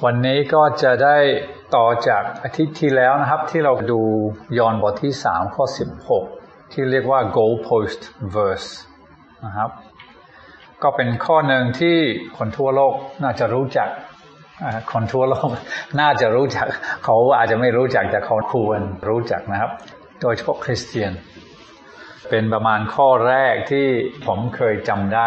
วันนี้ก็จะได้ต่อจากอาทิตย์ที่แล้วนะครับที่เราดูยอห์นบทที่3ข้อ16ที่เรียกว่า goalpost verse นะครับก็เป็นข้อหนึ่งที่คนทั่วโลกน่าจะรู้จักคนทั่วโลกน่าจะรู้จักเขาอาจจะไม่รู้จักแต่เขาควรรู้จักนะครับโดยเฉพาะคริสเตียนเป็นประมาณข้อแรกที่ผมเคยจำได้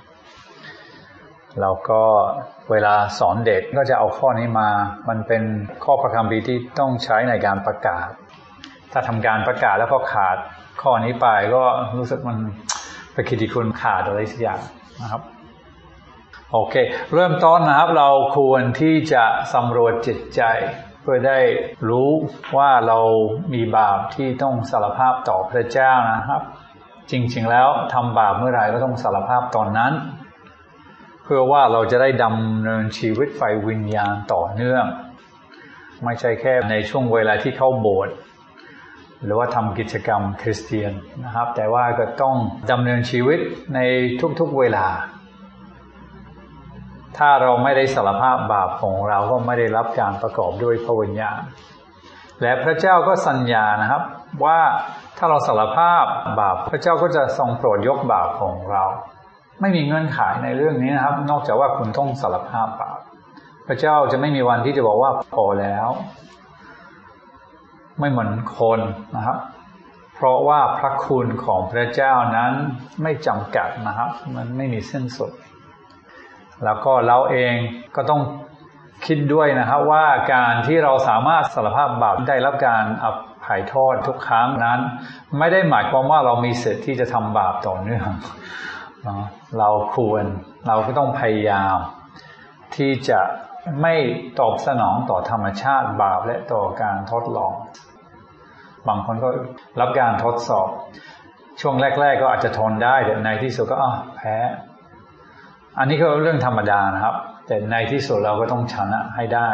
แล้วก็เวลาสอนเด็กก็จะเอาข้อนี้มามันเป็นข้อพระคัมภีร์ที่ต้องใช้ในการประกาศถ้าทำการประกาศแล้วก็ขาดข้อนี้ไปก็รู้สึกมันไปคิดที่คุณขาดอะไรสักอย่างนะครับโอเคเริ่มต้นนะครับเราควรที่จะสำรวจจิตใจเพื่อได้รู้ว่าเรามีบาปที่ต้องสารภาพต่อพระเจ้านะครับจริงๆแล้วทำบาปเมื่อไหร่ก็ต้องสารภาพตอนนั้นเพื่อว่าเราจะได้ดำเนินชีวิตไฟวิญญาณต่อเนื่องไม่ใช่แค่ในช่วงเวลาที่เข้าโบสถ์หรือว่าทำกิจกรรมคริสเตียนนะครับแต่ว่าก็ต้องดำเนินชีวิตในทุกๆเวลาถ้าเราไม่ได้สารภาพบาปของเราก็ไม่ได้รับการประกอบด้วยพระวิญญาณและพระเจ้าก็สัญญานะครับว่าถ้าเราสารภาพบาปพระเจ้าก็จะทรงโปรดยกบาปของเราไม่มีเงื่อนไขในเรื่องนี้นะครับนอกจากว่าคุณต้องสารภาพบาปพระเจ้าจะไม่มีวันที่จะบอกว่าพอแล้วไม่เหมือนคนนะครับเพราะว่าพระคุณของพระเจ้านั้นไม่จำกัดนะครับมันไม่มีสิ้นสุดแล้วก็เราเองก็ต้องคิดด้วยนะครับว่าการที่เราสามารถสารภาพบาปได้รับการอภัยโทษทุกครั้งนั้นไม่ได้หมายความว่าเรามีสิทธิ์ที่จะทำบาปต่อเนื่องเราก็ต้องพยายามที่จะไม่ตอบสนองต่อธรรมชาติบาปและต่อการทดลองบางคนก็รับการทดสอบช่วงแรกๆก็อาจจะทนได้แต่ในที่สุดก็แพ้อันนี้ก็เรื่องธรรมดานะครับแต่ในที่สุดเราก็ต้องชนะให้ได้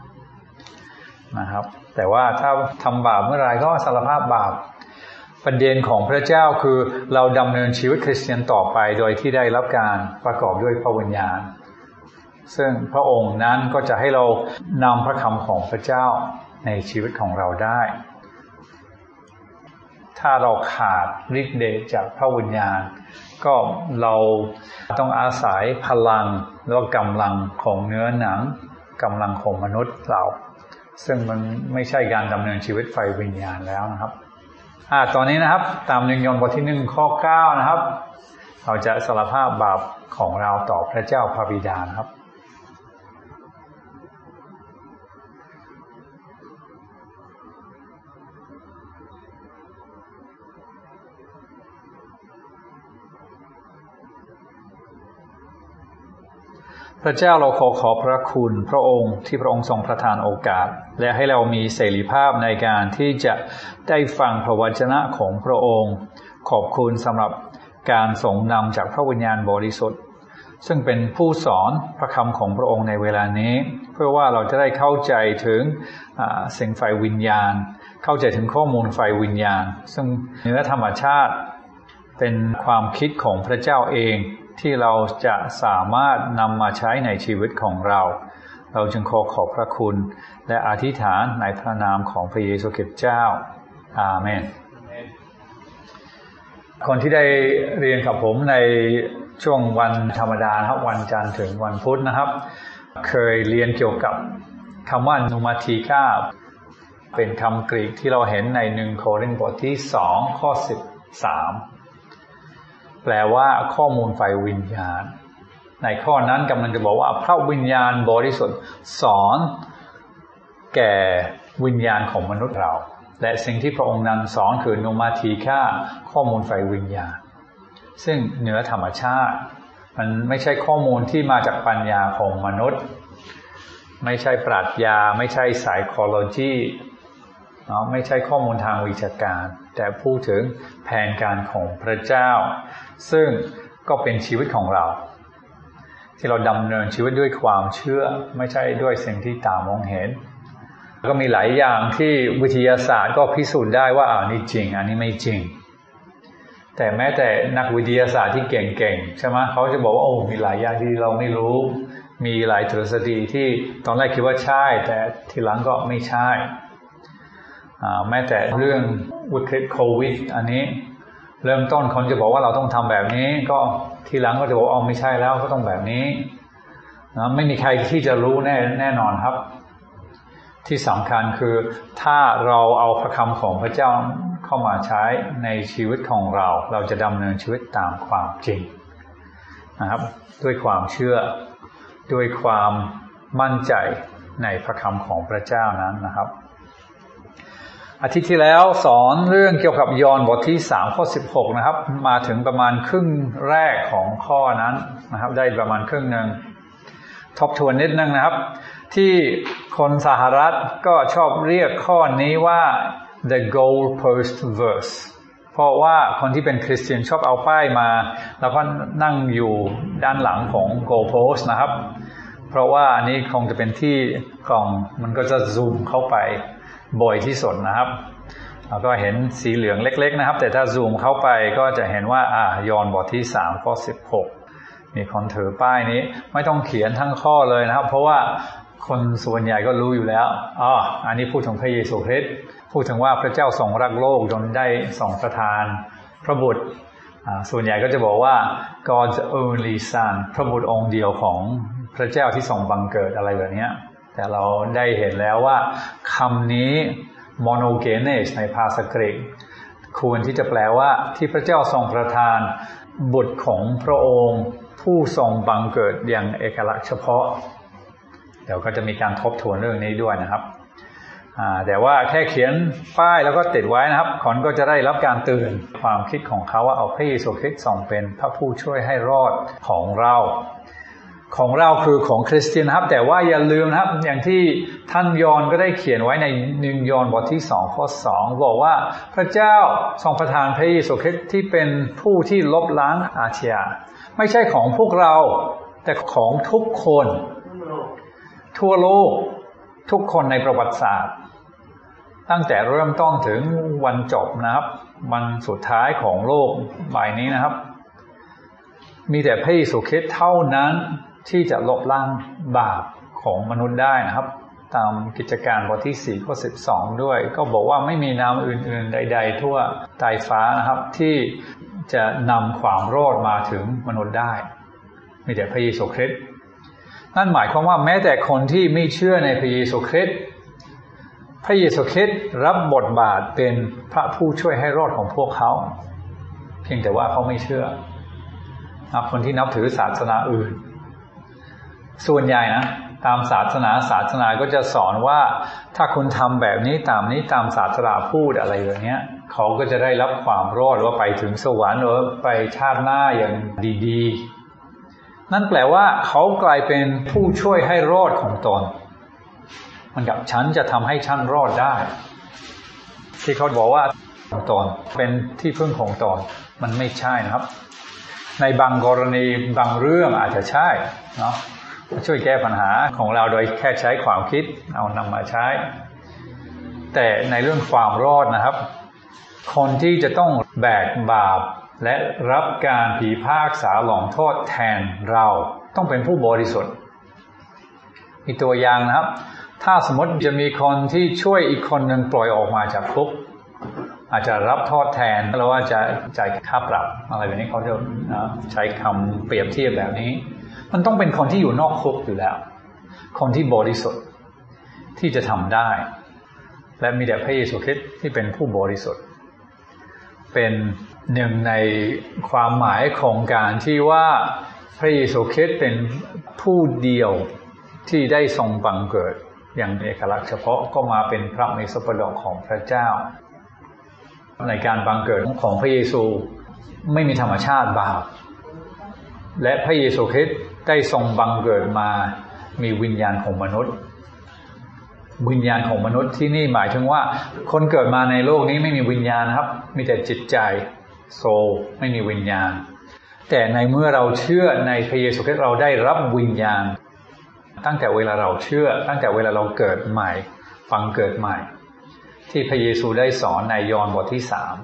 นะครับแต่ว่าถ้าทำบาปเมื่อไหร่ก็สารภาพบาปประเด็นของพระเจ้าคือเราดำเนินชีวิตคริสเตียนต่อไปโดยที่ได้รับการประกอบด้วยพระวิญญาณซึ่งพระองค์นั้นก็จะให้เรานำพระคำของพระเจ้าในชีวิตของเราได้ถ้าเราขาดฤทธิ์เดชจากพระวิญญาณก็เราต้องอาศัยพลังหรือว่ากำลังของเนื้อหนังกำลังของมนุษย์เราซึ่งมันไม่ใช่การดำเนินชีวิตไฟวิญญาณแล้วนะครับตอนนี้นะครับตาม1 ยอห์นบทที่1ข้อ9นะครับเราจะสารภาพบาปของเราต่อพระเจ้าพระบิดานะครับพระเจ้าเราขอพระคุณพระองค์ที่พระองค์ทรงประทานโอกาสและให้เรามีเสรีภาพในการที่จะได้ฟังพระวจนะของพระองค์ขอบคุณสำหรับการทรงนำจากพระวิญญาณบริสุทธิ์ซึ่งเป็นผู้สอนพระคำของพระองค์ในเวลานี้เพื่อว่าเราจะได้เข้าใจถึงสิ่งไฟวิญญาณเข้าใจถึงข้อมูลไฟวิญญาณซึ่งเหนือธรรมชาติเป็นความคิดของพระเจ้าเองที่เราจะสามารถนำมาใช้ในชีวิตของเราจึงขอบพระคุณและอธิษฐานในพระนามของพระเยซูคริสต์เจ้าอาเมนคนที่ได้เรียนกับผมในช่วงวันธรรมดาครับวันจันทร์ถึงวันพุธนะครับเคยเรียนเกี่ยวกับคำว่านูมาทีก้าเป็นคำกรีกที่เราเห็นใน1 โครินธ์บทที่2ข้อ13แปลว่าข้อมูลไฟวิญญาณในข้อนั้นกำลังจะบอกว่าพระวิญญาณบริสุทธิ์สอนแก่วิญญาณของมนุษย์เราและสิ่งที่พระองค์นั้นสอนคือโนมาทีค่าข้อมูลไฟวิญญาณซึ่งเหนือธรรมชาติมันไม่ใช่ข้อมูลที่มาจากปัญญาของมนุษย์ไม่ใช่ปรัชญาไม่ใช่ psychology ไม่ใช่ข้อมูลทางวิชาการแต่พูดถึงแผนการของพระเจ้าซึ่งก็เป็นชีวิตของเราที่เราดำเนินชีวิตด้วยความเชื่อไม่ใช่ด้วยสิ่งที่ตามองเห็นก็มีหลายอย่างที่วิทยาศาสตร์ก็พิสูจน์ได้ว่าอันนี้จริงอันนี้ไม่จริงแต่แม้แต่นักวิทยาศาสตร์ที่เก่งๆใช่ไหมเขาจะบอกว่ามีหลายอย่างที่เราไม่รู้มีหลายทฤษฎีที่ตอนแรกคิดว่าใช่แต่ทีหลังก็ไม่ใช่แม้แต่เรื่องวิกฤตโควิดอันนี้เริ่มต้นคนจะบอกว่าเราต้องทำแบบนี้ก็ทีหลังก็จะบอกไม่ใช่แล้วก็ต้องแบบนี้นะไม่มีใครที่จะรู้แน่นอนครับที่สำคัญคือถ้าเราเอาพระคำของพระเจ้าเข้ามาใช้ในชีวิตของเราจะดำเนินชีวิตตามความจริงนะครับด้วยความเชื่อด้วยความมั่นใจในพระคำของพระเจ้านั้นนะครับอาทิตย์ที่แล้วสอนเรื่องเกี่ยวกับยอห์นบทที่3ข้อ16นะครับมาถึงประมาณครึ่งแรกของข้อนั้นนะครับได้ประมาณครึ่งนึงทบทวนนิดนึงนะครับที่คนสหรัฐก็ชอบเรียกข้อนี้ว่า the goalpost verse เพราะว่าคนที่เป็นคริสเตียนชอบเอาป้ายมาแล้วก็นั่งอยู่ด้านหลังของ goalpost นะครับเพราะว่าอันนี้คงจะเป็นที่กล่องมันก็จะซูมเข้าไปบ่อยที่สุดนะครับแล้วก็เห็นสีเหลืองเล็กๆนะครับแต่ถ้าซูมเข้าไปก็จะเห็นว่ายอห์นบทที่3ข้อ16มีคนถือป้ายนี้ไม่ต้องเขียนทั้งข้อเลยนะครับเพราะว่าคนส่วนใหญ่ก็รู้อยู่แล้วอันนี้พูดถึงพระเยซูคริสต์พูดถึงว่าพระเจ้าทรงรักโลกจนได้ทรงประทานพระบุตรส่วนใหญ่ก็จะบอกว่า God's only Son พระบุตรองค์เดียวของพระเจ้าที่ทรงบังเกิดอะไรแบบนี้แต่เราได้เห็นแล้วว่าคำนี้ monogenes ในภาษากรีกควรที่จะแปลว่าที่พระเจ้าทรงประทานบุตรของพระองค์ผู้ทรงบังเกิดอย่างเอกลักษณ์เฉพาะเดี๋ยวก็จะมีการทบทวนเรื่องนี้ด้วยนะครับแต่ว่าแค่เขียนป้ายแล้วก็ติดไว้นะครับคนก็จะได้รับการเตือนความคิดของเขาว่าเอาพระเยซูคริสต์ทรงเป็นพระผู้ช่วยให้รอดของเราคือของคริสเตียนนะครับแต่ว่าอย่าลืมนะครับอย่างที่ท่านยอห์นก็ได้เขียนไว้ใน1 ยอห์นบทที่2ข้อ2บอกว่าพระเจ้าทรงประทานพระเยซูคริสต์ที่เป็นผู้ที่ลบล้างอาชญาไม่ใช่ของพวกเราแต่ของทุกคนทั่วโลกทุกคนในประวัติศาสตร์ตั้งแต่เริ่มต้นถึงวันจบนะครับวันสุดท้ายของโลกใบนี้นะครับมีแต่พระเยซูคริสต์เท่านั้นที่จะลบล้างบาปของมนุษย์ได้นะครับตามกิจการบทที่4ข้อ12ด้วยก็บอกว่าไม่มีนามอื่นๆใดๆทั่วใต้ฟ้านะครับที่จะนำความรอดมาถึงมนุษย์ได้มีแต่พระเยซูคริสต์นั่นหมายความว่าแม้แต่คนที่ไม่เชื่อในพระเยซูคริสต์พระเยซูคริสต์รับบทบาทเป็นพระผู้ช่วยให้รอดของพวกเขาเพียงแต่ว่าเขาไม่เชื่อคนที่นับถือศาสนาอื่นส่วนใหญ่นะตามศาสนาก็จะสอนว่าถ้าคุณทำแบบนี้ตามศาสนาพูดอะไรอย่างเงี้ยเขาก็จะได้รับความรอดหรือว่าไปถึงสวรรค์หรือไปชาติหน้าอย่างดีๆนั่นแปลว่าเขากลายเป็นผู้ช่วยให้รอดของตนมันกับฉันจะทำให้ฉันรอดได้ที่เขาบอกว่าตนเป็นที่พึ่งของตนมันไม่ใช่นะครับในบางกรณีบางเรื่องอาจจะใช่เนาะช่วยแก้ปัญหาของเราโดยแค่ใช้ความคิดเอานำมาใช้แต่ในเรื่องความรอดนะครับคนที่จะต้องแบกบาปและรับการพิพากษาลงโทษแทนเราต้องเป็นผู้บริสุทธิ์มีตัวอย่างนะครับถ้าสมมติจะมีคนที่ช่วยอีกคนหนึ่งปล่อยออกมาจากคุกอาจจะรับโทษแทนแล้วว่าจะจ่ายค่าปรับอะไรแบบนี้เขาจะใช้คำเปรียบเทียบแบบนี้มันต้องเป็นคนที่อยู่นอกคุกอยู่แล้วคนที่บริสุทธิ์ที่จะทำได้และมีแต่พระเยซูคริสต์ที่เป็นผู้บริสุทธิ์เป็นหนึ่งในความหมายของการที่ว่าพระเยซูคริสต์เป็นผู้เดียวที่ได้ทรงบังเกิดอย่างเอกลักษณ์เฉพาะก็มาเป็นพระเมสสโปดกของพระเจ้าในการบังเกิดของพระเยซูไม่มีธรรมชาติบาปและพระเยซูคริสต์ได้ทรงบังเกิดมามีวิญญาณของมนุษย์วิญญาณของมนุษย์ที่นี่หมายถึงว่าคนเกิดมาในโลกนี้ไม่มีวิญญาณนะครับมีแต่จิตใจโซลไม่มีวิญญาณแต่ในเมื่อเราเชื่อในพระเยซูคริสต์เราได้รับวิญญาณตั้งแต่เวลาเราเชื่อตั้งแต่เวลาเราเกิดใหม่บังเกิดใหม่ที่พระเยซูได้สอนในยอห์นบทที่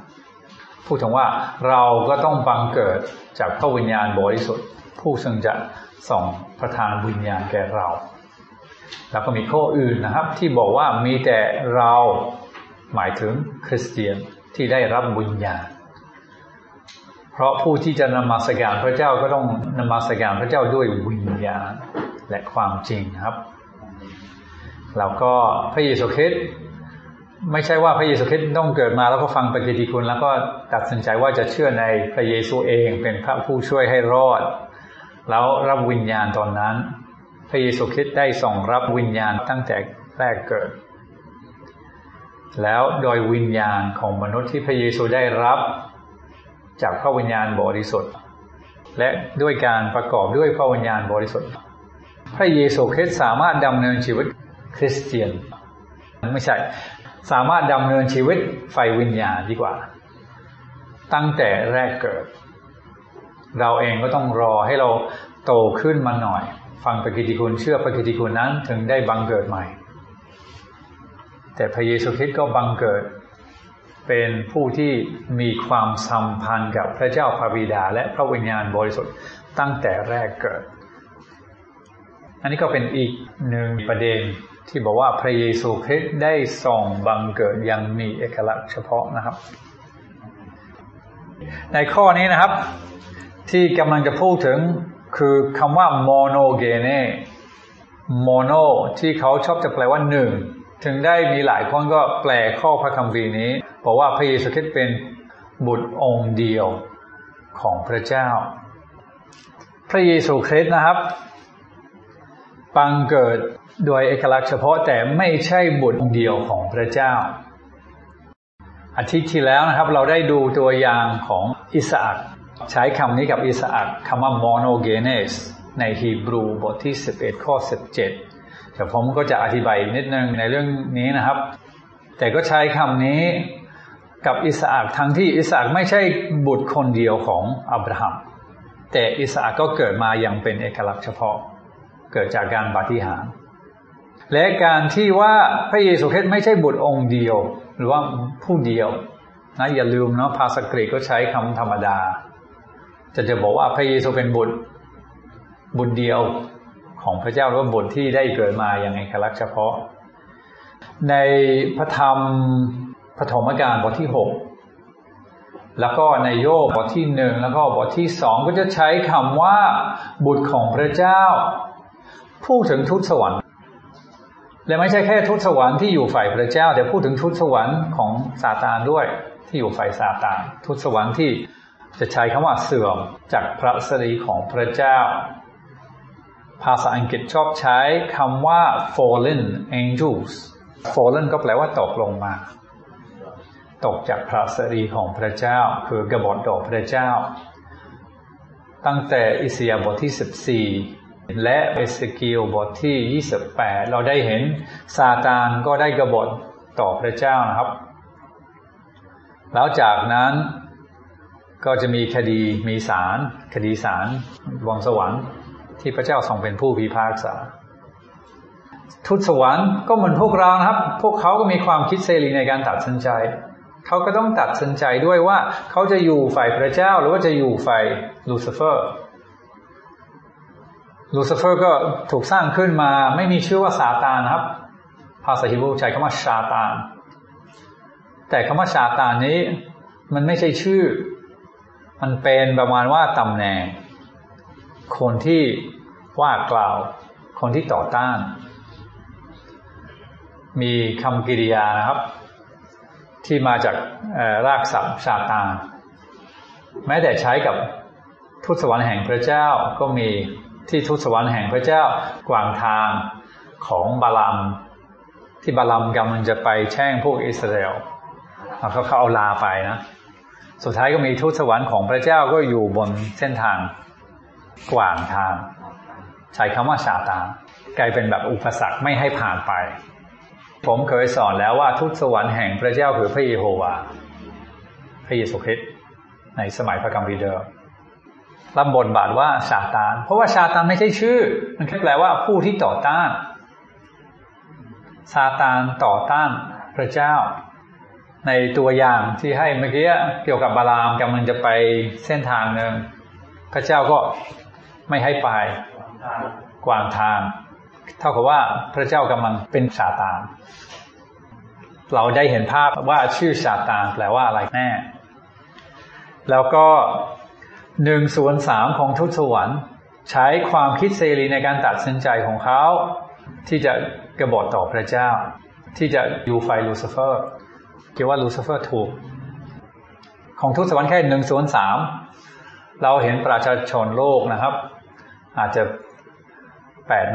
3พูดถึงว่าเราก็ต้องบังเกิดจากพระวิญญาณบริสุทธิ์ผู้ซึ่งจะส่งประทานวิญญาณแก่เราแล้วก็มีข้ออื่นนะครับที่บอกว่ามีแต่เราหมายถึงคริสเตียนที่ได้รับวิญญาณเพราะผู้ที่จะนมัสการพระเจ้าก็ต้องนมัสการพระเจ้าด้วยวิญญาณและความจริงครับแล้วก็พระเยซูคริสต์ไม่ใช่ว่าพระเยซูคริสต์ต้องเกิดมาแล้วก็ฟังปฏิกิคุณแล้วก็ตัดสินใจว่าจะเชื่อในพระเยซูเองเป็นพระผู้ช่วยให้รอดแล้วรับวิญญาณตอนนั้นพระเยซูคริสต์ได้ทรงรับวิญญาณตั้งแต่แรกเกิดแล้วโดยวิญญาณของมนุษย์ที่พระเยซูได้รับจากพระวิญญาณบริสุทธิ์และด้วยการประกอบด้วยพระวิญญาณบริสุทธิ์พระเยซูคริสต์สามารถดำเนินชีวิตคริสเตียนไม่ใช่สามารถดำเนินชีวิตฝ่ายวิญญาณดีกว่าตั้งแต่แรกเกิดเราเองก็ต้องรอให้เราโตขึ้นมาหน่อยฟังพระกิตติคุณเชื่อพระกิตติคุณนั้นถึงได้บังเกิดใหม่แต่พระเยซูคริสต์ก็บังเกิดเป็นผู้ที่มีความสัมพันธ์กับพระเจ้าพระบิดาและพระวิญญาณบริสุทธิ์ตั้งแต่แรกเกิดอันนี้ก็เป็นอีกหนึ่งประเด็นที่บอกว่าพระเยซูคริสต์ได้ทรงบังเกิดยังมีเอกลักษณ์เฉพาะนะครับในข้อนี้นะครับที่กำลังจะพูดถึงคือคำว่าโมโนเกเนโมโนที่เขาชอบจะแปลว่าหนึ่งถึงได้มีหลายคนก็แปลข้อพระคัมภีร์นี้บอกว่าพระเยซูคริสต์เป็นบุตรองค์เดียวของพระเจ้าพระเยซูคริสต์นะครับบังเกิดโดยเอกลักษณ์เฉพาะแต่ไม่ใช่บุตรองค์เดียวของพระเจ้าอาทิตย์ที่แล้วนะครับเราได้ดูตัวอย่างของอิสอัคใช้คำนี้กับอิสอัคคำว่า monogenes ในฮีบรูบทที่11ข้อ17แต่ผมก็จะอธิบายนิดนึงในเรื่องนี้นะครับแต่ก็ใช้คำนี้กับอิสอัคทั้งที่อิสอัคไม่ใช่บุตรคนเดียวของอับราฮัมแต่อิสอัคก็เกิดมาอย่างเป็นเอกลักษณ์เฉพาะเกิดจากการปาฏิหาริย์และการที่ว่าพระเยซูคริสต์ไม่ใช่บุตรองค์เดียวหรือว่าผู้เดียวนะอย่าลืมเนาะภาษากรีกก็ใช้คำธรรมดาจะบอกว่าพระเยซูเป็นบุตรเดียวของพระเจ้าหรือว่าบุตรที่ได้เกิดมาอย่างเอกลักษณ์เฉพาะในพระธรรมปฐมกาลบทที่6แล้วก็ในโยบบทที่1แล้วก็บทที่2ก็จะใช้คำว่าบุตรของพระเจ้าพูดถึงทูตสวรรค์และไม่ใช่แค่ทูตสวรรค์ที่อยู่ฝ่ายพระเจ้าแต่พูดถึงทูตสวรรค์ของซาตานด้วยที่อยู่ฝ่ายซาตานทูตสวรรค์ที่จะใช้คำว่าเสื่อมจากพระสิริของพระเจ้าภาษาอังกฤษชอบใช้คำว่า fallen angels fallen ก็แปลว่าตกลงมาตกจากพระสิริของพระเจ้าคือกบฏต่อพระเจ้าตั้งแต่อิสยาห์บทที่14และเอเสเคียลบทที่28เราได้เห็นซาตานก็ได้กบฏต่อพระเจ้านะครับแล้วจากนั้นก็จะมีคดีมีศาลบนสวรรค์ที่พระเจ้าทรงเป็นผู้พิพากษาทูตสวรรค์ก็เหมือนพวกเรานะครับพวกเขาก็มีความคิดเสรีในการตัดสินใจเขาก็ต้องตัดสินใจด้วยว่าเขาจะอยู่ฝ่ายพระเจ้าหรือว่าจะอยู่ฝ่ายลูซิเฟอร์ก็ถูกสร้างขึ้นมาไม่มีชื่อว่าซาตานครับภาษาฮีบรูใช้คำว่าซาตานแต่คำว่าซาตานนี้มันไม่ใช่ชื่อมันเป็นประมาณว่าตำแหน่งคนที่ว่ากล่าวคนที่ต่อต้านมีคำกริยานะครับที่มาจากรากศัพท์ซาตานแม้แต่ใช้กับทูตสวรรค์แห่งพระเจ้าก็มีที่ทูตสวรรค์แห่งพระเจ้ากวางทางของบาลัมที่บาลัมกำลังจะไปแช่งพวกอิสราเอลเขาเอาลาไปนะสุดท้ายก็มีทูตสวรรค์ของพระเจ้าก็อยู่บนเส้นทางกวางทางใช้คำว่าซาตานกลายเป็นแบบอุปสรรคไม่ให้ผ่านไปผมเคยสอนแล้วว่าทูตสวรรค์แห่งพระเจ้าคือพระเยโฮวาห์พระเยซูคริสต์ในสมัยพระคัมภีร์เดิมรับบทบาทว่าซาตานเพราะว่าซาตานไม่ใช่ชื่อมันแปลว่าผู้ที่ต่อต้านซาตานต่อต้านพระเจ้าในตัวอย่างที่ให้เมื่อกี้เกี่ยวกับบาลามกำลังจะไปเส้นทางหนึ่งพระเจ้าก็ไม่ให้ไปขวางทางเท่ากับว่าพระเจ้ากำลังเป็นซาตานเราได้เห็นภาพว่าชื่อซาตานแปลว่าอะไรแน่แล้วก็1/3ของทูตสวรรค์ใช้ความคิดเสรีในการตัดสินใจของเขาที่จะกบฏต่อพระเจ้าที่จะอยู่ฝ่ายลูซิเฟอร์คิดว่าลูซิเฟอร์ถูกของทูตสวรรค์แค่1/3เราเห็นประชาชนโลกนะครับอาจจะ8 ใน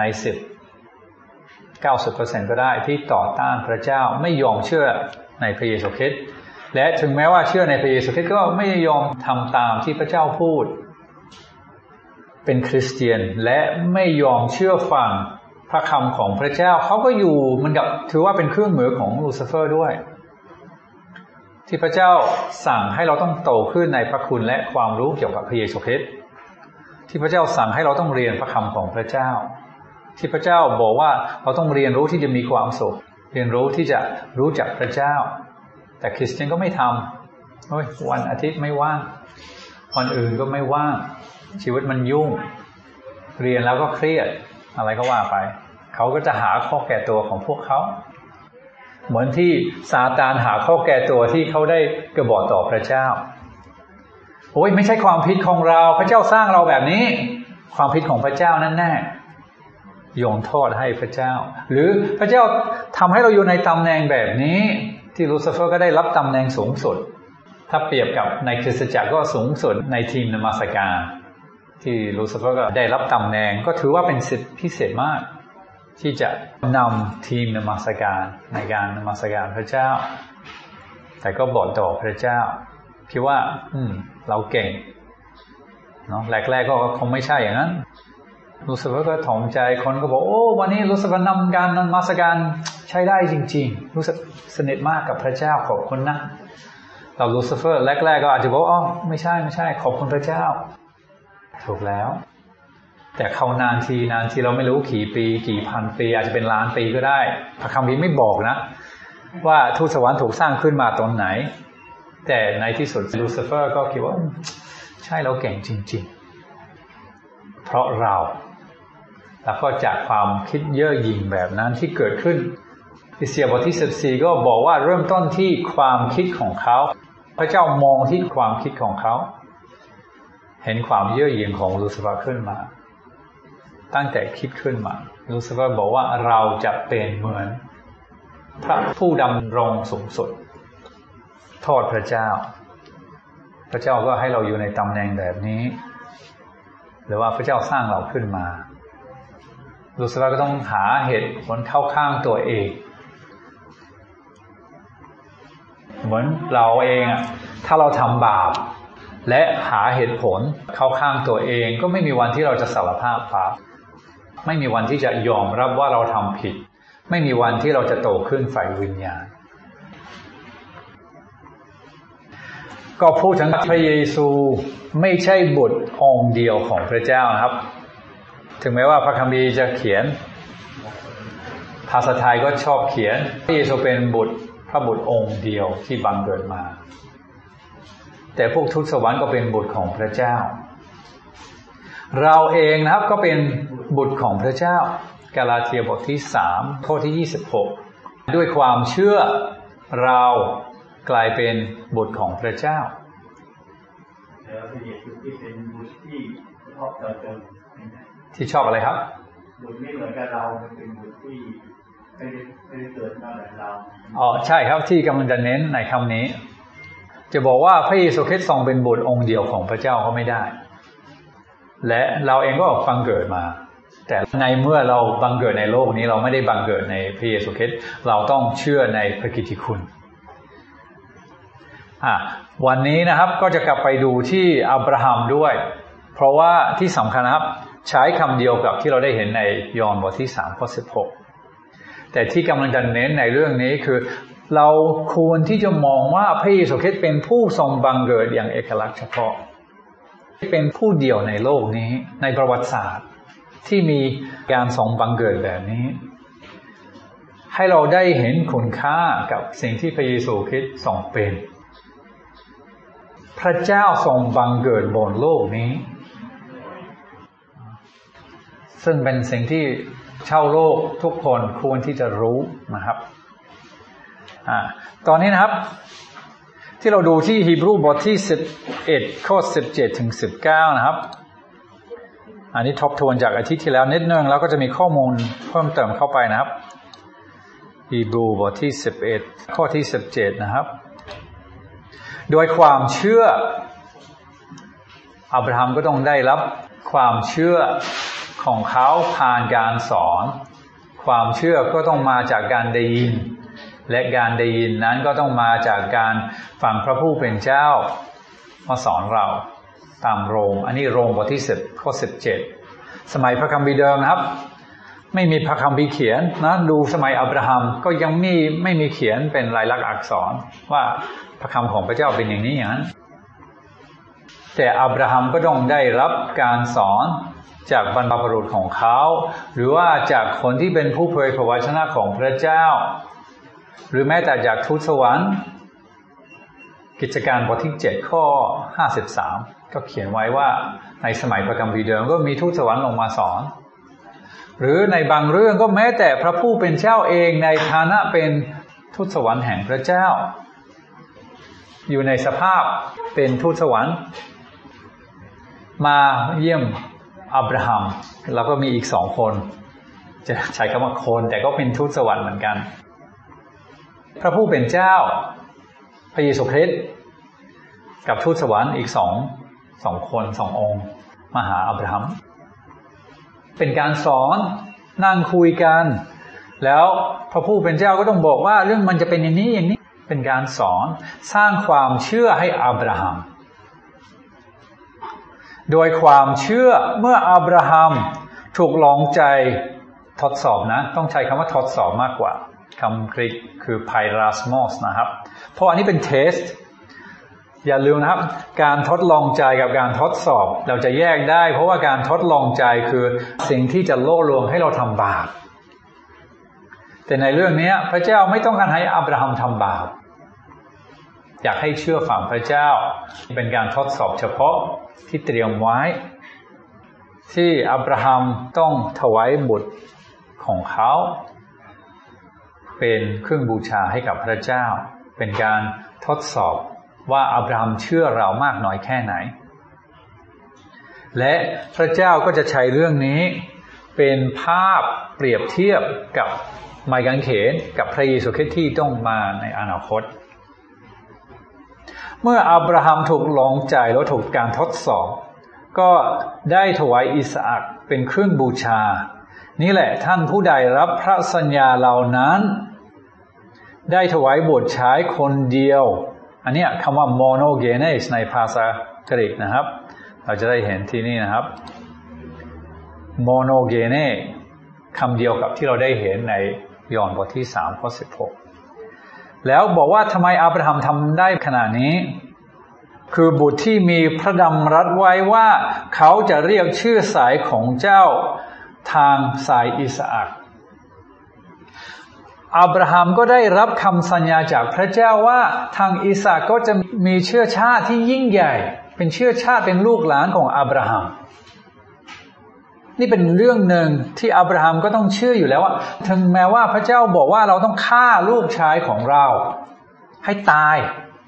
10 90% ก็ได้ที่ต่อต้านพระเจ้าไม่ยอมเชื่อในพระเยซูคริสต์และถึงแม้ว่าเชื่อในพระเยซูคริสต์ก็ไม่ยอมทำตามที่พระเจ้าพูดเป็นคริสเตียนและไม่ยอมเชื่อฟังพระคำของพระเจ้าเขาก็อยู่เหมือนกับถือว่าเป็นเครื่องมือของลูซิเฟอร์ด้วยที่พระเจ้าสั่งให้เราต้องโตขึ้นในพระคุณและความรู้เกี่ยวกับพระเยซูคริสต์ที่พระเจ้าสั่งให้เราต้องเรียนพระคำของพระเจ้าที่พระเจ้าบอกว่าเราต้องเรียนรู้ที่จะมีความสุขเรียนรู้ที่จะรู้จักพระเจ้าแต่คริสเตียนก็ไม่ทำวันอาทิตย์ไม่ว่างวันอื่นก็ไม่ว่างชีวิตมันยุ่งเรียนแล้วก็เครียดอะไรก็ว่าไปเขาก็จะหาข้อแก่ตัวของพวกเขาเหมือนที่ซาตานหาข้อแก่ตัวที่เขาได้กบฏต่อพระเจ้าไม่ใช่ความผิดของเราพระเจ้าสร้างเราแบบนี้ความผิดของพระเจ้านั่นแน่โยนโทษให้พระเจ้าหรือพระเจ้าทำให้เราอยู่ในตำแหน่งแบบนี้ที่ลูซิเฟอร์ก็ได้รับตำแหน่งสูงสุดถ้าเปรียบกับในคริสตจักรก็สูงสุดในทีมนมัสการที่ลูซิเฟอร์ก็ได้รับตำแหน่งก็ถือว่าเป็นสิทธิพิเศษมากที่จะนำทีมนมัสการในการนมัสการพระเจ้าแต่ก็บฏต่อพระเจ้าคิดว่าเราเก่งเนาะแรกๆก็คงไม่ใช่อย่างนั้นลูซิเฟอร์ก็ถ่อมใจคนก็บอกวันนี้ลูซิเฟอร์นำการนมัสการใช้ได้จริงๆรู้สึกสนิทมากกับพระเจ้าขอบคุณนะเราลูซิเฟอร์แรกๆก็อาจจะบอกไม่ใช่ขอบคุณพระเจ้าถูกแล้วแต่เขานานทีเราไม่รู้กี่ปีกี่พันปีอาจจะเป็นล้านปีก็ได้พระคัมภีร์ไม่บอกนะว่าทูตสวรรค์ถูกสร้างขึ้นมาตอนไหนแต่ในที่สุดลูซิเฟอร์ก็คิดว่าใช่เราเก่งจริงๆเพราะเราแล้วก็จากความคิดเย่อหยิ่งแบบนั้นที่เกิดขึ้นอิสยาห์บทที่14ก็บอกว่าเริ่มต้นที่ความคิดของเขาพระเจ้ามองที่ความคิดของเขาเห็นความเย่อหยิ่งของลูซิเฟอร์ขึ้นมาตั้งแต่คิดขึ้นมาลูซิเฟอร์บอกว่าเราจะเป็นเหมือนพระผู้ดำรงสูงสุดโทษพระเจ้าพระเจ้าก็ให้เราอยู่ในตำแหน่งแบบนี้หรือว่าพระเจ้าสร้างเราขึ้นมาลูซิเฟอร์ก็ต้องหาเหตุผลเข้าข้างตัวเองเหมือนเราเองถ้าเราทำบาปและหาเหตุผลเข้าข้างตัวเองก็ไม่มีวันที่เราจะสารภาพบาปไม่มีวันที่จะยอมรับว่าเราทำผิดไม่มีวันที่เราจะโตขึ้นฝ่ายวิญญาณก็พูดถึงพระเยซูไม่ใช่บุตรองค์เดียวของพระเจ้านะครับถึงแม้ว่าพระคัมภีร์จะเขียนภาษาไทยก็ชอบเขียนพระเยซูเป็นพระบุตรองค์เดียวที่บังเกิดมาแต่พวกทูตสวรรค์ก็เป็นบุตรของพระเจ้าเราเองนะครับก็เป็นบุตรของพระเจ้ากาลาเทียบทที่3ข้อที่26ด้วยความเชื่อเรากลายเป็นบุตรของพระเจ้าแล้วพระเยซูที่เป็นบุตรที่ชอบเราจนที่ชอบอะไรครับบุตรไม่เหมือนกับเราเป็นบุตรที่ไม่ได้เกิดมาแบบเราใช่ครับที่กำลังจะเน้นในคำนี้จะบอกว่าพระเยซูคริสต์ทรงเป็นบุตรองค์เดียวของพระเจ้าก็ไม่ได้และเราเองก็บังเกิดมาแต่ในเมื่อเราบังเกิดในโลกนี้เราไม่ได้บังเกิดในพระเยซูคริสต์เราต้องเชื่อในพระกิตติคุณวันนี้นะครับก็จะกลับไปดูที่อับราฮัมด้วยเพราะว่าที่สำคัญนะครับใช้คำเดียวกับที่เราได้เห็นในยอห์นบทที่3ข้อ16แต่ที่กำลังจะเน้นในเรื่องนี้คือเราควรที่จะมองว่าพระเยซูคริสต์เป็นผู้ทรงบังเกิดอย่างเอกลักษณ์เฉพาะเป็นผู้เดียวในโลกนี้ในประวัติศาสตร์ที่มีการทรงบังเกิดแบบนี้ให้เราได้เห็นคุณค่ากับสิ่งที่พระเยซูคริสต์ทรงเป็นพระเจ้าทรงบังเกิดบนโลกนี้ซึ่งเป็นสิ่งที่ชาวโลกทุกคนควรที่จะรู้นะครับตอนนี้นะครับที่เราดูที่ฮีบรูบทที่11ข้อ17ถึง19นะครับอันนี้ทบทวนจากอาทิตย์ที่แล้วนิดนึงแล้วก็จะมีข้อมูลเพิ่มเติมเข้าไปนะครับฮีบรูบทที่11ข้อที่17นะครับโดยความเชื่ออับราฮัมก็ต้องได้รับความเชื่อของเขาผ่านการสอนความเชื่อก็ต้องมาจากการได้ยินและการได้ยินนั้นก็ต้องมาจากการฟังพระผู้เป็นเจ้ามาสอนเราตามโรมอันนี้โรมบทที่10ข้อ17สมัยพระคัมภีร์เดิมนะครับไม่มีพระคัมภีร์เขียนนะดูสมัยอับราฮัมก็ยังไม่มีเขียนเป็นลายลักษณ์อักษรว่าพระคำของพระเจ้าเป็นอย่างนี้อย่างนั้นแต่อับราฮัมก็ต้องได้รับการสอนจากบรรพบุรุษของเขาหรือว่าจากคนที่เป็นผู้เผยพระวจนะของพระเจ้าหรือแม้แต่จากทูตสวรรค์กิจการบทที่7ข้อ53ก็เขียนไว้ว่าในสมัยพระคัมภีร์เดิมก็มีทูตสวรรค์ลงมาสอนหรือในบางเรื่องก็แม้แต่พระผู้เป็นเจ้าเองในฐานะเป็นทูตสวรรค์แห่งพระเจ้าอยู่ในสภาพเป็นทูตสวรรค์มาเยี่ยมอับราฮัมแล้วก็มีอีก2คนจะใช้คำว่าคนแต่ก็เป็นทูตสวรรค์เหมือนกันพระผู้เป็นเจ้าพระเยซูคริสต์กับทูตสวรรค์อีกสองคน2องค์มาหาอับราฮัมเป็นการสอนนั่งคุยกันแล้วพระผู้เป็นเจ้าก็ต้องบอกว่าเรื่องมันจะเป็นอย่างนี้อย่างนี้เป็นการสอนสร้างความเชื่อให้อับราฮัมโดยความเชื่อเมื่ออับราฮัมถูกลองใจทดสอบนะต้องใช้คำว่าทดสอบมากกว่าคำกรีกคือไพรสโมสนะครับเพราะอันนี้เป็นเทสอย่าลืมนะครับการทดลองใจกับการทดสอบเราจะแยกได้เพราะว่าการทดลองใจคือสิ่งที่จะล่อลวงให้เราทำบาปแต่ในเรื่องนี้พระเจ้าไม่ต้องการให้อับราฮัมทำบาปอยากให้เชื่อฟังพระเจ้าเป็นการทดสอบเฉพาะที่เตรียมไว้ที่อับราฮัมต้องถวายบุตรของเขาเป็นเครื่องบูชาให้กับพระเจ้าเป็นการทดสอบว่าอับราฮัมเชื่อเรามากน้อยแค่ไหนและพระเจ้าก็จะใช้เรื่องนี้เป็นภาพเปรียบเทียบกับไม้กางเขนกับพระเยซูคริสต์ที่ต้องมาในอนาคตเมื่ออับราฮัมถูกลองใจและถูกการทดสอบก็ได้ถวายอิสอัคเป็นเครื่องบูชานี่แหละท่านผู้ใดรับพระสัญญาเหล่านั้นได้ถวายบุตรชายคนเดียวอันนี้คำว่า monogenes ในภาษากรีกนะครับเราจะได้เห็นที่นี่นะครับ monogenes คำเดียวกับที่เราได้เห็นในยอห์นบทที่3ข้อ16แล้วบอกว่าทำไมอับราฮัมทำได้ขนาดนี้คือบุตรที่มีพระดำรัสไว้ว่าเขาจะเรียกชื่อสายของเจ้าทางสายอิสอัคอับราฮัมก็ได้รับคำสัญญาจากพระเจ้าว่าทางอิสอัคก็จะมีเชื้อชาติที่ยิ่งใหญ่เป็นเชื้อชาติเป็นลูกหลานของอับราฮัมนี่เป็นเรื่องหนึ่งที่อับราฮัมก็ต้องเชื่ออยู่แล้วว่าถึงแม้ว่าพระเจ้าบอกว่าเราต้องฆ่าลูกชายของเราให้ตาย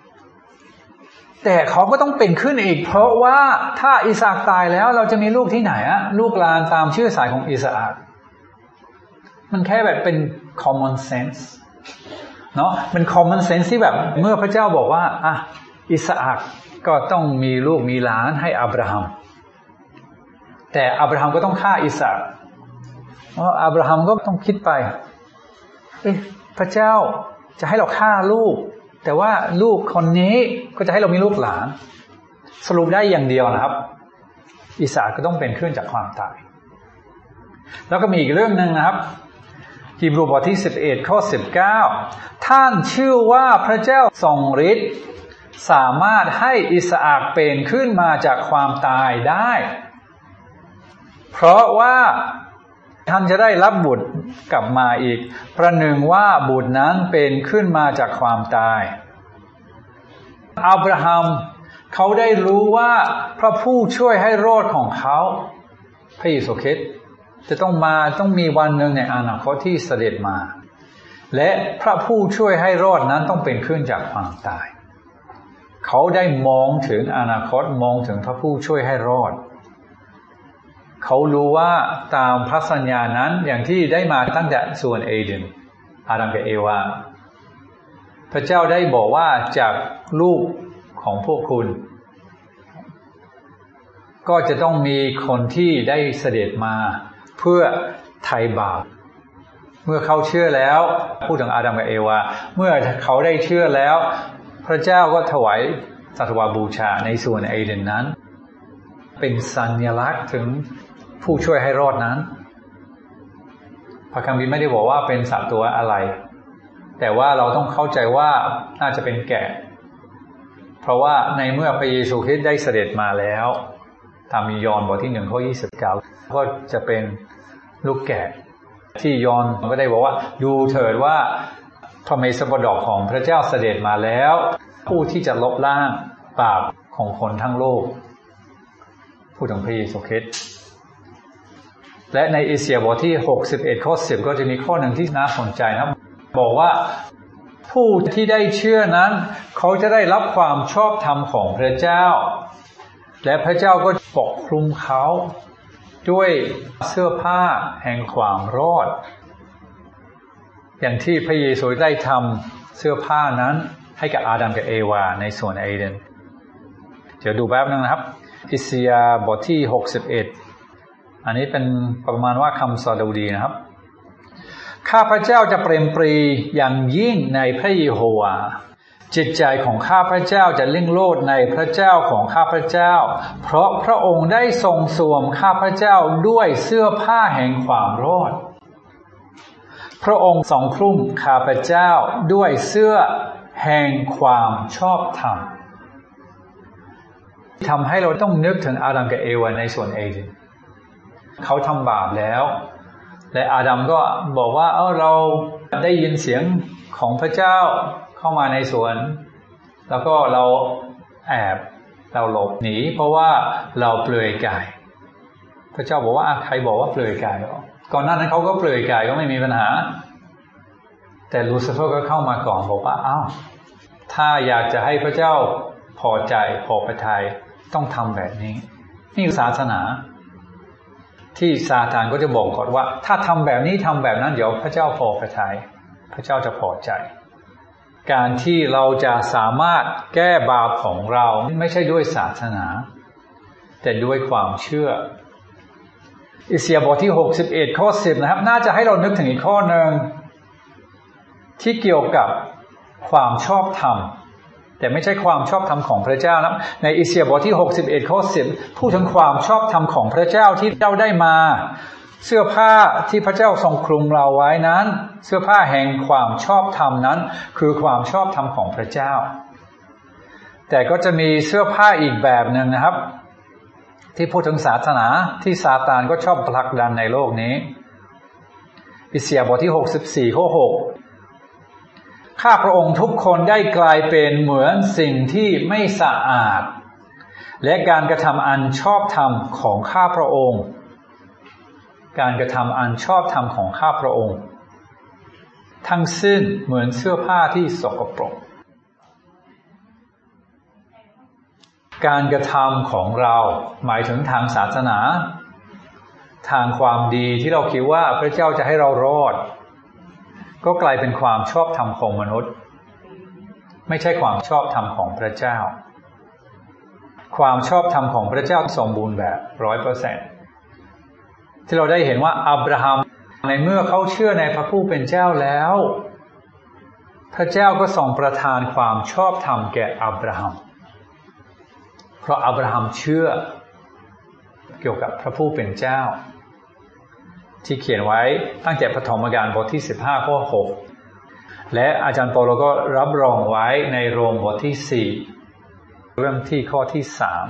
แต่เขาก็ต้องเป็นขึ้นอีกเพราะว่าถ้าอิสอัคตายแล้วเราจะมีลูกที่ไหนอะลูกหลานตามเชื้อสายของอิสอัคมันแค่แบบเป็น common sense เนาะเป็น common sense ที่แบบเมื่อพระเจ้าบอกว่าอิสอัคก็ต้องมีลูกมีหลานให้อับราฮัมแต่อับราฮัมก็ต้องฆ่าอิสอัคเพราะอับราฮัมก็ต้องคิดไปพระเจ้าจะให้เราฆ่าลูกแต่ว่าลูกคนนี้ก็จะให้เรามีลูกหลานสรุปได้อย่างเดียวนะครับอิสอัคก็ต้องเป็นขึ้นจากความตายแล้วก็มีอีกเรื่องนึงนะครับฮีบรูบทที่11ข้อ19ท่านเชื่อว่าพระเจ้าทรงฤทธิ์สามารถให้อิสอัคเป็นขึ้นมาจากความตายได้เพราะว่าท่านจะได้รับบุตรกลับมาอีกประหนึ่งว่าบุตรนั้นเป็นขึ้นมาจากความตายอับราฮัมเขาได้รู้ว่าพระผู้ช่วยให้รอดของเขาพระเยซูคริสต์จะต้องมีวันหนึ่งในอนาคตที่เสด็จมาและพระผู้ช่วยให้รอดนั้นต้องเป็นขึ้นจากความตายเขาได้มองถึงอนาคตมองถึงพระผู้ช่วยให้รอดเขารู้ว่าตามพระสัญญานั้นอย่างที่ได้มาตั้งแต่สวนเอเดนอาดัมกับเอวาพระเจ้าได้บอกว่าจากลูกของพวกคุณก็จะต้องมีคนที่ได้เสด็จมาเพื่อไถ่บาปเมื่อเขาเชื่อแล้วพูดถึงอาดัมกับเอวาเมื่อเขาได้เชื่อแล้วพระเจ้าก็ถวายสัตวบูชาในสวนเอเดนนั้นเป็นสัญลักษณ์ถึงผู้ช่วยให้รอดนั้นพระคัมภีร์ไม่ได้บอกว่าเป็นสัตว์ตัวอะไรแต่ว่าเราต้องเข้าใจว่าน่าจะเป็นแกะเพราะว่าในเมื่อพระเยซูคริสต์ได้เสด็จมาแล้วตามยอห์นบทที่1ข้อ29ก็จะเป็นลูกแกะที่ยอห์นก็ได้บอกว่าดูเถิดว่าพระเมสสบิดกของพระเจ้าเสด็จมาแล้วผู้ที่จะลบล้างบาปของคนทั้งโลกพูดถึงพระเยซูคริสต์และในเอเสียบทที่61ข้อ10ก็จะมีข้อหนึ่งที่น่าสนใจนะบอกว่าผู้ที่ได้เชื่อนั้นเขาจะได้รับความชอบธรรมของพระเจ้าและพระเจ้าก็ปกคลุมเขาด้วยเสื้อผ้าแห่งความรอดอย่างที่พระเยซูได้ทำเสื้อผ้านั้นให้กับอาดัมกับเอวาในสวนเอเดนเดี๋ยวดูแป๊บนึงนะครับอิสยาห์บทที่61อันนี้เป็นประมาณว่าคำสดุดีนะครับข้าพเจ้าจะเปรมปรีอย่างยิ่งในพระเยโฮวาจิตใจของข้าพเจ้าจะลิ่งโลดในพระเจ้าของข้าพเจ้าเพราะพระองค์ได้ทรงสวมข้าพเจ้าด้วยเสื้อผ้าแห่งความรอดพระองค์ทรงคลุมข้าพเจ้าด้วยเสื้อแห่งความชอบธรรมทำให้เราต้องนึกถึงอาดัมกับเอวาในสวนเอเดนเขาทำบาปแล้วและอาดัมก็บอกว่าเราได้ยินเสียงของพระเจ้าเข้ามาในสวนแล้วก็เราหลบหนีเพราะว่าเราเปลือยกายพระเจ้าบอกว่าใครบอกว่าเปลือยกายก่อนหน้านั้นเขาก็เปลือยกายก็ไม่มีปัญหาแต่ลูซิเฟอร์ก็เข้ามาก่อนบอกว่าถ้าอยากจะให้พระเจ้าพอใจพอพระทัยต้องทำแบบนี้นี่คือศาสนาที่ซาตานก็จะบอกก่อนว่าถ้าทำแบบนี้ทำแบบนั้นเดี๋ยวพระเจ้าพอพระทัยพระเจ้าจะพอใจการที่เราจะสามารถแก้บาปของเราไม่ใช่ด้วยศาสนาแต่ด้วยความเชื่ออิสยาห์บทที่61ข้อ10นะครับน่าจะให้เรานึกถึงอีกข้อหนึ่งที่เกี่ยวกับความชอบธรรมแต่ไม่ใช่ความชอบธรรมของพระเจ้านะในอิสยาห์บทที่61ข้อ10พูดถึงความชอบธรรมของพระเจ้าที่เราได้มาเสื้อผ้าที่พระเจ้าทรงคลุมเราไว้นั้นเสื้อผ้าแห่งความชอบธรรมนั้นคือความชอบธรรมของพระเจ้าแต่ก็จะมีเสื้อผ้าอีกแบบหนึ่งนะครับที่พูดถึงศาสนาที่ซาตานก็ชอบผลักดันในโลกนี้อิสยาห์บทที่64ข้อ6ข้าพระองค์ทุกคนได้กลายเป็นเหมือนสิ่งที่ไม่สะอาดและการกระทำอันชอบธรรมของข้าพระองค์การกระทำอันชอบธรรมของข้าพระองค์ทั้งสิ้นเหมือนเสื้อผ้าที่สกปรกการกระทำของเราหมายถึงทางศาสนาทางความดีที่เราคิดว่าพระเจ้าจะให้เรารอดก็กลายเป็นความชอบธรรมของมนุษย์ไม่ใช่ความชอบธรรมของพระเจ้าความชอบธรรมของพระเจ้าสมบูรณ์แบบ 100% ที่เราได้เห็นว่าอับราฮัมในเมื่อเขาเชื่อในพระผู้เป็นเจ้าแล้วพระเจ้าก็ทรงประทานความชอบธรรมแก่อับราฮัมเพราะอับราฮัมเชื่อเกี่ยวกับพระผู้เป็นเจ้าที่เขียนไว้ตั้งแต่ปฐมกาลบทที่15ข้อ6และอาจารย์เปาโลก็รับรองไว้ในโรมบทที่4เรื่องที่ข้อที่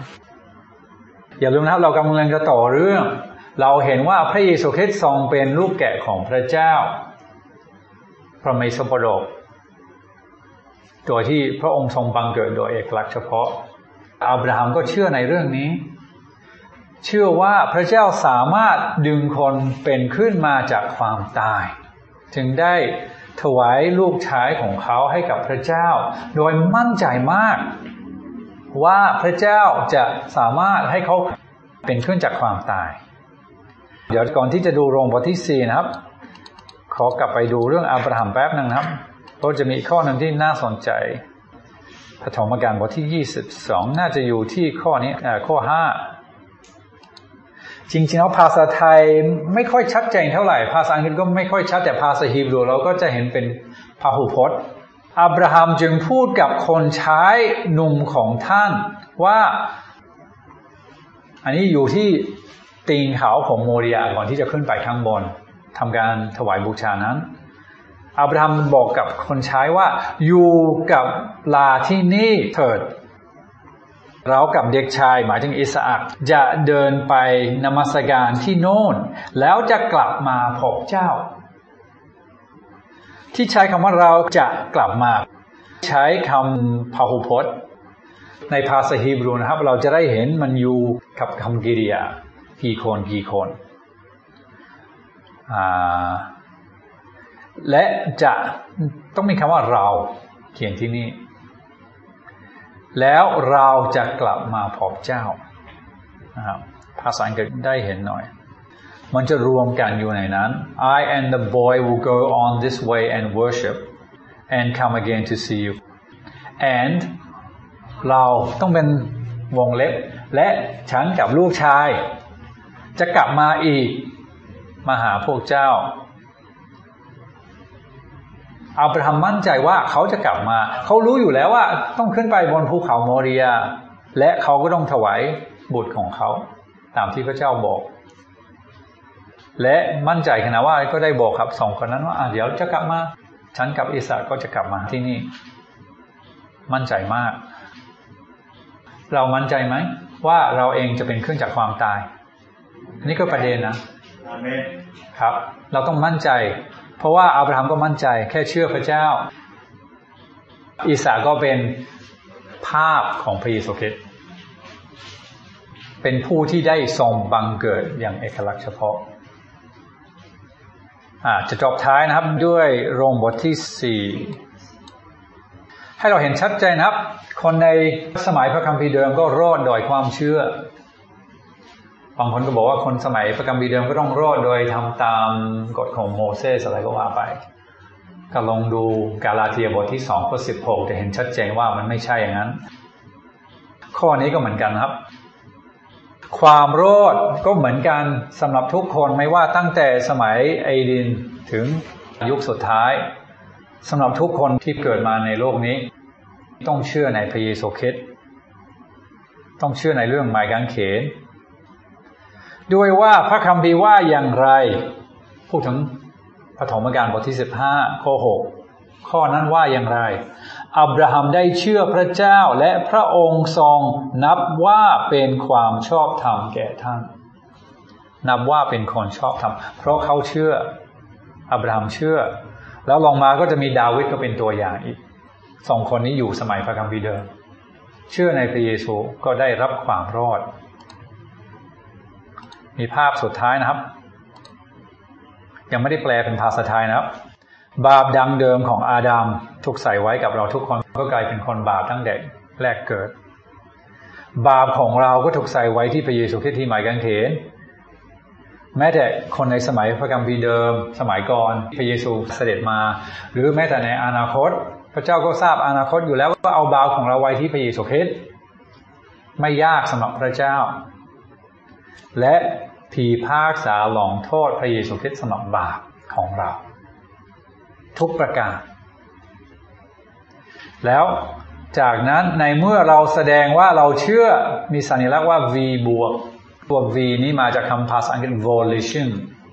3อย่าลืมนะครับเรากำลังจะต่อเรื่องเราเห็นว่าพระเยซูคริสต์ทรงเป็นลูกแกะของพระเจ้าพระเมสสบิดกโดยที่พระองค์ทรงบังเกิดโดยเอกลักษณ์เฉพาะอับราฮัมก็เชื่อในเรื่องนี้เชื่อว่าพระเจ้าสามารถดึงคนเป็นขึ้นมาจากความตายจึงได้ถวายลูกชายของเขาให้กับพระเจ้าโดยมั่นใจมากว่าพระเจ้าจะสามารถให้เขาเป็นขึ้นจากความตายเดี๋ยวก่อนที่จะดูโรมบทที่4นะครับขอกลับไปดูเรื่องอับราฮัมแป๊บนึงนะครับเพราะจะมีข้อนึงที่น่าสนใจปฐมกาลบทที่22น่าจะอยู่ที่ข้อนี้ข้อ5จริงๆแล้วภาษาไทยไม่ค่อยชัดเจนเท่าไหร่ภาษาอังกฤษก็ไม่ค่อยชัดแต่ภาษาฮีบรูเราก็จะเห็นเป็นพหูพจน์อับราฮัมจึงพูดกับคนใช้หนุ่มของท่านว่าอันนี้อยู่ที่ตีนเขาของโมริยาก่อนที่จะขึ้นไปข้างบนทำการถวายบูชานั้นอับราฮัมบอกกับคนใช้ว่าอยู่กับลาที่นี่เถิดเรากับเด็กชายหมายถึงอิสอัคจะเดินไปนมัสการที่โน่นแล้วจะกลับมาพบเจ้าที่ใช้คำว่าเราจะกลับมาใช้คำพหูพจน์ในภาษาฮีบรูนะครับเราจะได้เห็นมันอยู่กับคำกริยากี่คนและจะต้องมีคำว่าเราเขียนที่นี่แล้วเราจะกลับมาพบเจ้านะครับภาษาอังกฤษได้เห็นหน่อยมันจะรวมกันอยู่ในนั้น I and the boy will go on this way and worship and come again to see you and เราต้องเป็นวงเล็บและฉันกับลูกชายจะกลับมาอีกมาหาพวกเจ้าอับราฮัมมั่นใจว่าเขาจะกลับมาเขารู้อยู่แล้วว่าต้องขึ้นไปบนภูเขาโมริยาและเขาก็ต้องถวายบุตรของเขาตามที่พระเจ้าบอกและมั่นใจขนาดว่าก็ได้บอกครับ2คนนั้นว่าเดี๋ยวจะกลับมาฉันกับอิสาก็จะกลับมาที่นี่มั่นใจมากเรามั่นใจไหมว่าเราเองจะเป็นขึ้นจากความตายอันนี้ก็ประเด็นนะอาเมนครับเราต้องมั่นใจเพราะว่าอับราฮัมก็มั่นใจแค่เชื่อพระเจ้าอิสาก็เป็นภาพของพระเยซูคริสต์เป็นผู้ที่ได้ทรงบังเกิดอย่างเอกลักษณ์เฉพาะจะจบท้ายนะครับด้วยโรมบทที่4ให้เราเห็นชัดเจนนะครับคนในสมัยพระคัมภีร์เดิมก็รอดโดยความเชื่อบางคนก็บอกว่าคนสมัยพระคัมภีร์เดิมก็ต้องรอดโดยทำตามกฎของโมเสสอะไรก็ว่าไปก็ลองดูกาลาเทียบทที่2ข้อ16จะเห็นชัดเจนว่ามันไม่ใช่อย่างนั้นข้อนี้ก็เหมือนกันครับความรอดก็เหมือนกันสำหรับทุกคนไม่ว่าตั้งแต่สมัยเอเดนถึงยุคสุดท้ายสำหรับทุกคนที่เกิดมาในโลกนี้ต้องเชื่อในพระเยซูคริสต์ต้องเชื่อในเรื่องไม้กางเขนด้วยว่าพระคัมภีร์ว่าอย่างไรพูดถึงปฐมกาลบทที่15ข้อ6ข้อนั้นว่าอย่างไรอับราฮัมได้เชื่อพระเจ้าและพระองค์ทรงนับว่าเป็นความชอบธรรมแก่ท่านนับว่าเป็นคนชอบธรรมเพราะเขาเชื่ออับราฮัมเชื่อแล้วลงมาก็จะมีดาวิดก็เป็นตัวอย่างอีก2คนนี้อยู่สมัยพระคัมภีร์เดิมเชื่อในพระเยซูก็ได้รับความรอดมีภาพสุดท้ายนะครับยังไม่ได้แปลเป็นภาษาไทยนะครับบาปดังเดิมของอาดัมถูกใส่ไว้กับเราทุกคนก็กลายเป็นคนบาปตั้งแต่แรกเกิดบาปของเราก็ถูกใส่ไว้ที่พระเยซูคริสต์ที่ไม้กางเขนแม้แต่คนในสมัยพระคัมภีร์เดิมสมัยก่อนพระเยซูเสด็จมาหรือแม้แต่ในอนาคตพระเจ้าก็ทราบอนาคตอยู่แล้วว่าเอาบาปของเราไว้ที่พระเยซูคริสต์ไม่ยากสำหรับพระเจ้าและพิพากษาลงโทษพระเยซูคริสต์สำหรับบาปของเราทุกประการแล้วจากนั้นในเมื่อเราแสดงว่าเราเชื่อมีสัญลักษณ์ว่า V บวกตัว V นี้มาจากคำภาษาอังกฤษ volition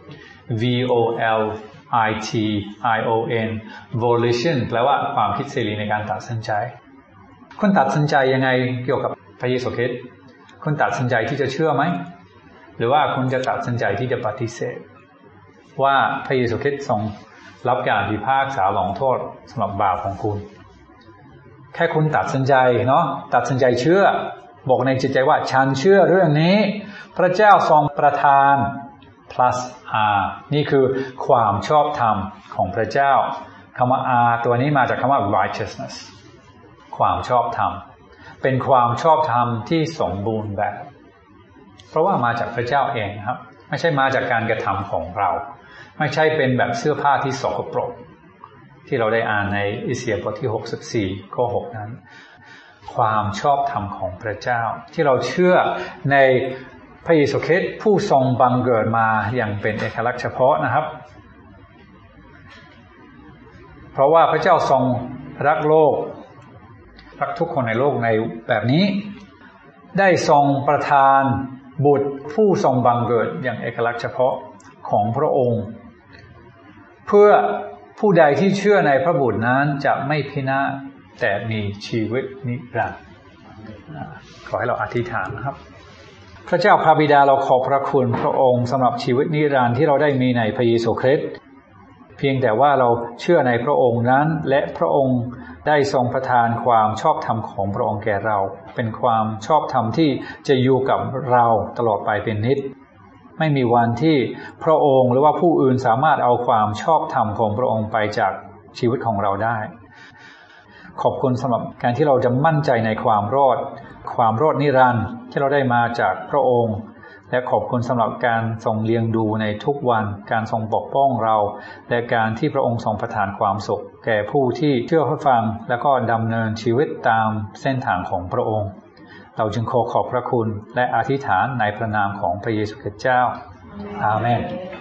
V-O-L-I-T-I-O-N volition แปลว่าความคิดเสรีในการตัดสินใจคุณตัดสินใจยังไงเกี่ยวกับพระเยซูคริสต์คุณตัดสินใจที่จะเชื่อไหมหรือว่าคุณจะตัดสินใจที่จะปฏิเสธว่าพระเยซูคริสต์ทรงรับการพิพากษาลงโทษสำหรับบาปของคุณแค่คุณตัดสินใจเนาะตัดสินใจเชื่อบอกในจิตใจว่าฉันเชื่อเรื่องนี้พระเจ้าทรงประทาน plus r นี่คือความชอบธรรมของพระเจ้าคำว่า r ตัวนี้มาจากคำว่า righteousness ความชอบธรรมเป็นความชอบธรรมที่สมบูรณ์แบบเพราะว่ามาจากพระเจ้าเองครับไม่ใช่มาจากการกระทำของเราไม่ใช่เป็นแบบเสื้อผ้าที่สกปรกที่เราได้อ่านในอิสยาห์บทที่64ข้อ6นั้นความชอบธรรมของพระเจ้าที่เราเชื่อในพระเยซูคริสต์ผู้ทรงบังเกิดมาอย่างเป็นเอกลักษณ์เฉพาะนะครับเพราะว่าพระเจ้าทรงรักโลกรักทุกคนในโลกในแบบนี้ได้ทรงประทานบุตรผู้ทรงบังเกิดอย่างเอกลักษณ์เฉพาะของพระองค์เพื่อผู้ใดที่เชื่อในพระบุตรนั้นจะไม่พินาศแต่มีชีวิตนิรันดร์ขอให้เราอธิษฐานนะครับพระเจ้าพระบิดาเราขอบพระคุณพระองค์สำหรับชีวิตนิรันดร์ที่เราได้มีในพระเยซูคริสต์เพียงแต่ว่าเราเชื่อในพระองค์นั้นและพระองค์ได้ทรงประทานความชอบธรรมของพระองค์แก่เราเป็นความชอบธรรมที่จะอยู่กับเราตลอดไปเป็นนิจไม่มีวันที่พระองค์หรือว่าผู้อื่นสามารถเอาความชอบธรรมของพระองค์ไปจากชีวิตของเราได้ขอบคุณสำหรับการที่เราจะมั่นใจในความรอดนิรันดร์ที่เราได้มาจากพระองค์และขอบคุณสำหรับการทรงเลี้ยงดูในทุกวันการทรงปกป้องเราและการที่พระองค์ทรงประทานความสุขแก่ผู้ที่เชื่อฟังและก็ดำเนินชีวิตตามเส้นทางของพระองค์เราจึงขอขอบพระคุณและอธิษฐานในพระนามของพระเยซูคริสต์เจ้าอาเมน